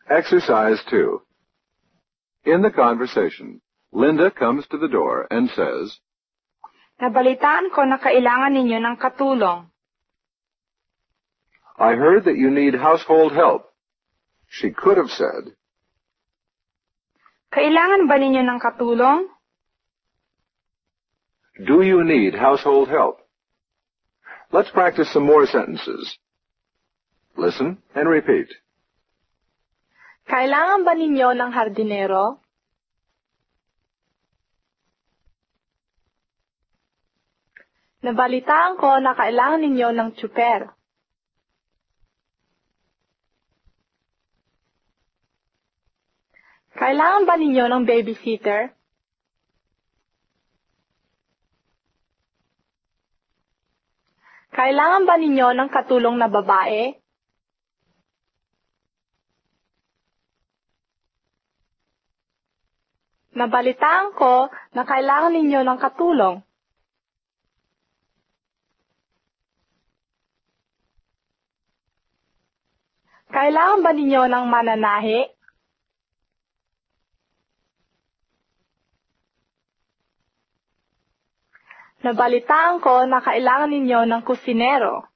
Exercise 2. In the conversation, Linda comes to the door and says, Nabalitaan ko na kailangan ninyo ng katulong. I heard that you need household help. She could have said, Kailangan ba ninyo ng katulong? Do you need household help? Let's practice some more sentences. Listen and repeat. Kailangan ba ninyo ng hardinero? Nabalitaan ko na kailangan ninyo ng tsuper. Kailangan ba ninyo ng babysitter? Kailangan ba ninyo ng katulong na babae? Nabalitaan ko na kailangan ninyo ng katulong. Kailangan ba ninyo ng mananahi? Nabalitaan ko na kailangan ninyo ng kusinero.